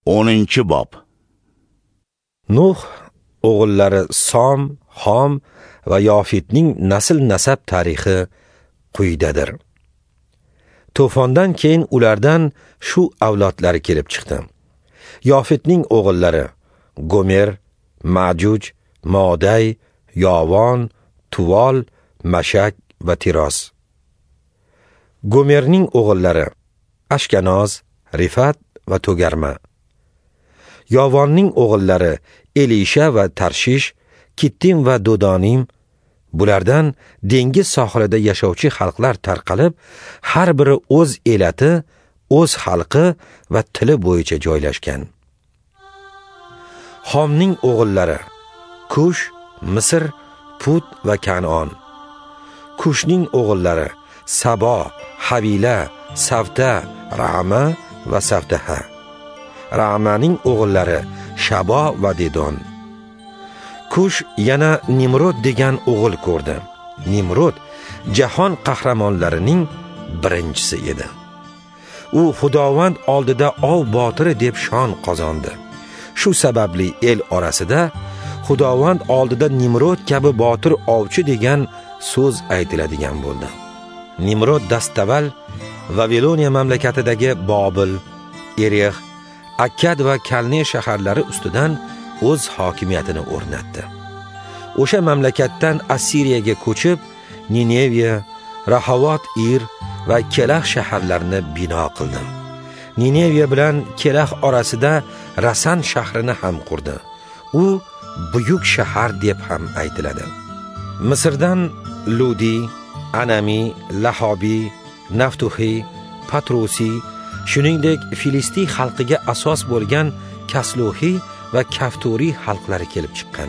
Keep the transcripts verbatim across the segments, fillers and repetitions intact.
o'ninchi bob. Nuh o'g'illari Som, Xom va Yofitning nasl nasab tarixi quyidadir. To'fondan keyin ulardan shu avlodlari kelib chiqdi. Yofitning o'g'illari Gomer, Majuj, Moday, Yovon, Tuvol, Mashak va Tiros. Gomerning o'g'illari Ashkanoz, Rifat va To'garma. Yovonning o'g'illari Elisha va Tarshish, Kittim va Dodonim. Bulardan dengiz sohilida yashovchi xalqlar tarqalib, har biri o'z elati, o'z xalqi va tili bo'yicha joylashgan. Xomning o'g'illari Kush, Misr, Put va Kan'on. Kushning o'g'illari Sabo, Havila, Savta, Ra'ma va Savtaha. Ra'maning o'g'illari Shabo va Dedon. Kush yana Nimrod degan o'g'il ko'rdi. Nimrod jahon qahramonlarining birinchisi edi. U Xudovand oldida ov botiri deb shon qozondi. Shu sababli el orasida Xudovand oldida Nimrod kabi botir ovchi degan so'z aytiladigan bo'ldi. Nimrod dastaval Vaviloniya mamlakatidagi Bobil, Erix, Akkad va Kalne shaharlari ustidan o'z hokimiyatini o'rnatdi. O'sha mamlakatdan Assiriyaga ko'chib, Nineviya, Rahavot Ir va Kelax shaharlarini bino qildi. Nineviya bilan Kelax orasida Rasan shahrini ham qurdi. U buyuk shahar deb ham aytiladi. Misrdan Ludi, Anami, Lahobi, Naftuhi, Patrusi, shuningdek Filistin xalqiga asos bo'lgan Kasluhi va Kafturi xalqlari kelib chiqqan.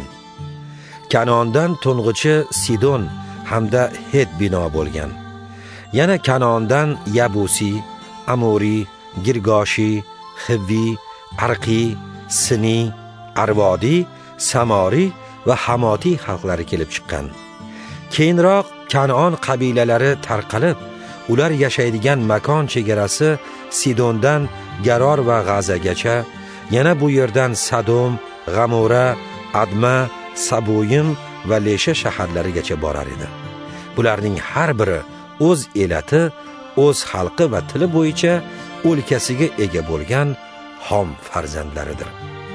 Kanondan to'ng'ichi Sidon hamda Het bino bo'lgan. Yana Kanondan Yabusi, Amori, Girgoshi, Xivvi, Arqi, Sini, Arvodi, Samori va Hamoti xalqlari kelib chiqqan. Keyinroq Kanon qabilalari tarqalib, ular yashaydigan makon chegarasi Sidondan Garor va G'azagacha, yana bu yerdan Sadom, G'amora, Adma, Saboyim va Lesha shaharlarigacha borar edi. Bularning har biri o'z elati, o'z xalqi va tili bo'yicha o'lkasiga ega bo'lgan xom farzandlaridir.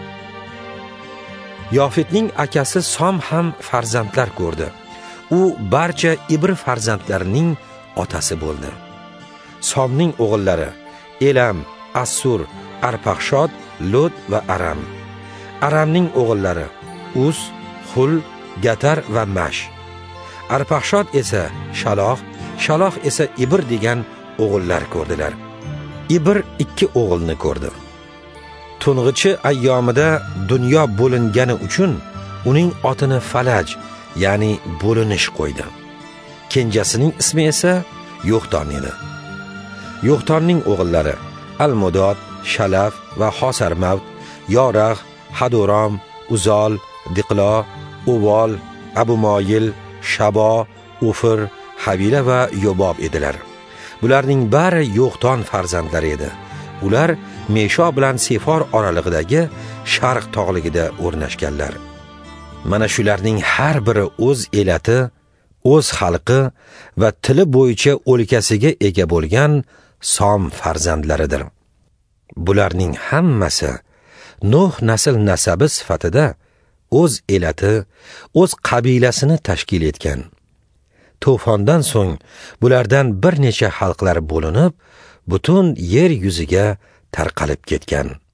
Yofitning akasi Som ham farzandlar ko'rdi. U barcha Ibr farzandlarining otasi bo'ldi. Somning o'g'illari Elam, Assur, Arpaxshod, Lod va Aram. Aramning o'g'illari Us, Xul, Gatar va Mash. Arpaxshod esa Shaloh, Shaloh esa Ibr degan o'g'illar ko'rdilar. Ibr ikki o'g'ilni ko'rdi. To'ng'ichi ayyomida dunyo bo'lingani uchun uning otini Falaj, ya'ni bo'linish qo'ydi. Kenjasining ismi esa Yo'xton edi. Yo'xtonning o'g'illari Al-Mudod, Shalaf va Hosarmavt, Yoragh, Hadoram, Uzol, Diqlo, Uvol, Abu Moyil, Shabo, Ufir, Havila va Yobob edilar. Bularning bari Yo'xton farzandlari edi. Ular Mesho bilan Sefor oralig'idagi Sharq tog'ligida o'rnashganlar. Mana shularning har biri o'z elati, o'z xalqi va tili bo'yicha o'lkasiga ega bo'lgan Som farzandlaridir. Bularning hammasi Nuh nasl nasabi sifatida o'z elati, o'z qabilasini tashkil etgan. To'fondan so'ng bulardan bir necha xalqlar bo'linib, butun yer yuziga tarqalib ketgan.